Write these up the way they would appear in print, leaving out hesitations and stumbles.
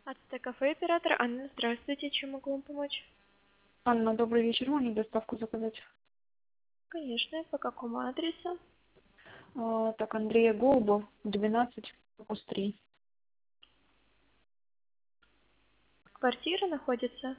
АЦТ-кафе, оператор Анна, здравствуйте, чем могу вам помочь? Анна, добрый вечер. Можно доставку заказать? Конечно, по какому адресу? Так, Андрея Голубов, 12, корпус 3. Квартира находится?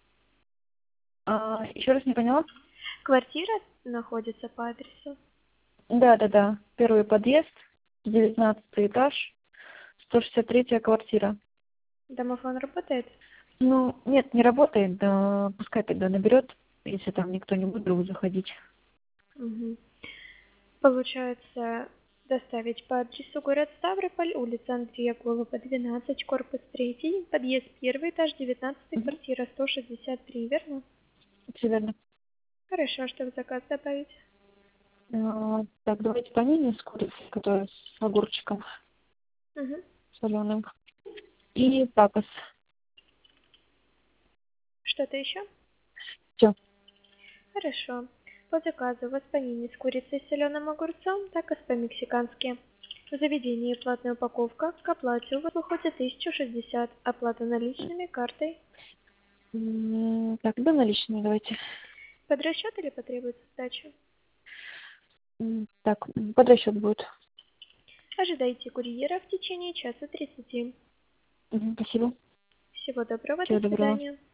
Еще раз не поняла? Квартира находится по адресу? Да. Первый подъезд, 19 этаж, 163 квартира. Домофон работает? Ну, нет, не работает. Да, пускай тогда наберет, если там никто не будет вдруг заходить. Угу. Получается, доставить по адресу город Ставрополь, улица Андрея Голуба, 12, корпус 3, подъезд 1, этаж 19, Угу. квартира 163, верно? Все верно. Хорошо, что в заказ добавить? Так, давайте панини с курицей, которая с огурчиком Угу. соленым. И такос. Что-то еще? Все. Хорошо. По заказу у вас панини с курицей и соленым огурцом, такос по-мексикански. В заведении платная упаковка. К оплате у вас выходит 1060. Оплата наличными, картой. Так, да, наличные давайте. Под расчет или потребуется сдача? Так, под расчет будет. Ожидайте курьера в течение часа 30. Спасибо. Всего доброго, до Всего доброго. свидания.